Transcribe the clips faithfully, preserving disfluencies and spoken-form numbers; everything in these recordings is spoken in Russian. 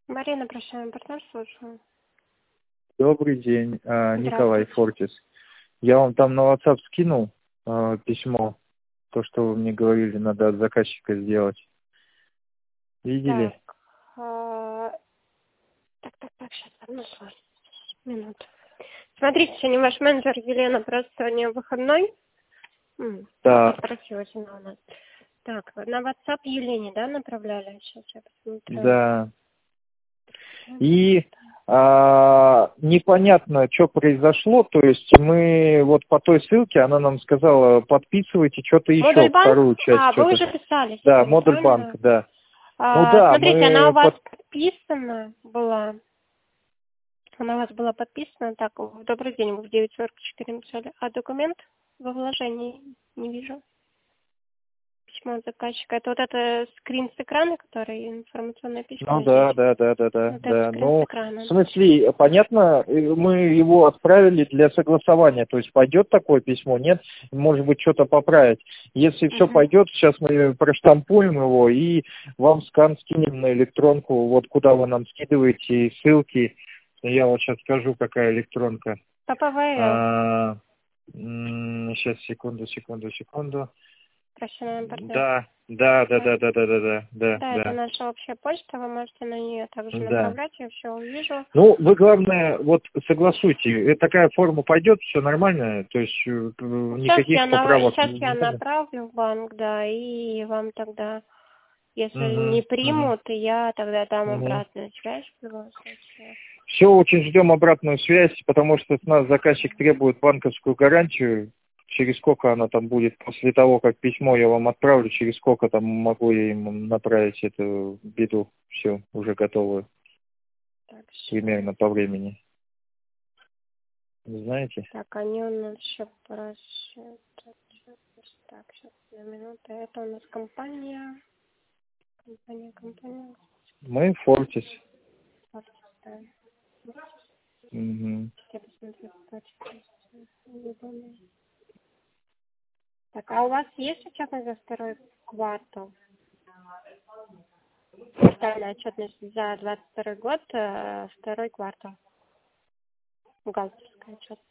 Марина, прощаем партнер, слушаю. Добрый день, а, Николай Фортис. Я вам там на WhatsApp скинул а, письмо, то, что вы мне говорили, надо от заказчика сделать. Видели? Так, а, так, так, так, сейчас, одну минуту. Смотрите, сегодня ваш менеджер Елена просто сегодня выходной. М, Да. Попросилась она у нас. Так, на WhatsApp Елене, да, направляли? Сейчас я посмотрю. Да. И а, непонятно, что произошло, то есть мы вот по той ссылке, она нам сказала, подписывайте что-то еще, Модуль банк? вторую часть. А, что-то. вы уже писали. Да, сегодня, модуль правильно? банк, да. А, Ну да, смотрите, мы она у вас под... подписана была. Она у вас была подписана. Так, добрый день, вы в девять сорок четыре написали. А документ во вложении не вижу. Письмо от заказчика. Это вот это скрин с экрана, который информационное письмо. Ну да, здесь. да, да, да, да, Вот да. это скрин Ну, с экрана. в смысле, понятно, мы его отправили для согласования, то есть пойдет такое письмо, нет, может быть, что-то поправить. Если все Угу. пойдет, сейчас мы проштампуем его и вам скан скинем на электронку, вот куда вы нам скидываете ссылки. Я вот сейчас скажу, какая электронка. По ПВЛ. А, м, сейчас, секунду, секунду, секунду. Прощаем партнер. Да, да, да, да, да, да, да, да, да, Да, это да. наша общая почта, вы можете на нее также Да. направлять, я все увижу. Ну, вы, главное, вот согласуйте, э, такая форма пойдет, все нормально, то есть э, Сейчас никаких я, на... поправок Сейчас не я надо? направлю в банк, да, и вам тогда, если не Угу, угу, примут, я тогда дам угу. обратную связь в любом случае. Все, очень ждем обратную связь, потому что с нас заказчик требует банковскую гарантию. Через сколько она там будет, после того, как письмо я вам отправлю, через сколько там могу я им направить эту беду, все, уже готовую, Так, сейчас. примерно по времени. Знаете? Так, они у нас еще просят. Так, сейчас, две минуты. Это у нас компания. Компания, компания. Мы Фортис. Фортис. Угу. Я посмотрю, качество. Так, а у вас есть отчетность за второй квартал? Официальная отчетность за двадцать второй год, э, второй квартал. Бухгалтерская отчетность.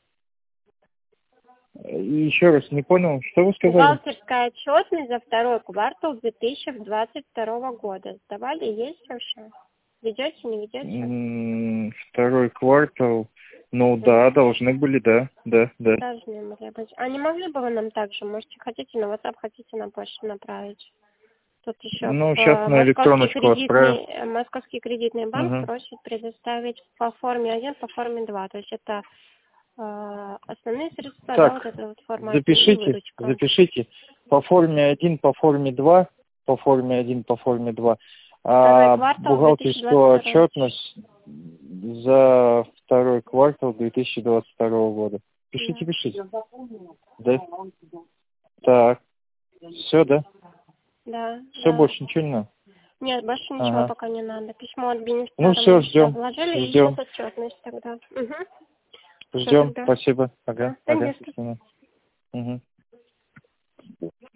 Еще раз не понял, что вы сказали? Бухгалтерская отчетность за второй квартал две тысячи двадцать второго года. Сдавали? Есть вообще? Ведете, не ведете? М, Второй квартал. Ну да, должны были, да, да, да. Должны могли быть. А не могли бы вы нам также, можете, хотите на WhatsApp, хотите на почту направить? Тут еще Ну, сейчас э, на московский электроночку отправим. кредитный, э, московский кредитный банк Угу. просит предоставить по форме один, по форме два. То есть это э, основные средства, да, вот Так, эта вот форма один и запишите, выручка. запишите. По форме один, по форме два, по форме один, по форме два. Второй А квартал две тысячи двадцать бухгалтерскую второго. отчетность за второй квартал две тысячи двадцать второго года. Пишите, Да. пишите. Да. Так, все, да? Да, Все, да. больше ничего не надо? Нет, больше ничего Ага. пока не надо. Письмо от бенефициара Ну все, мы сейчас ждем, вложили, и ждем, сейчас отчетность тогда. Угу. Все ждем. тогда. Спасибо. Ага, Да, ага. конечно. Угу.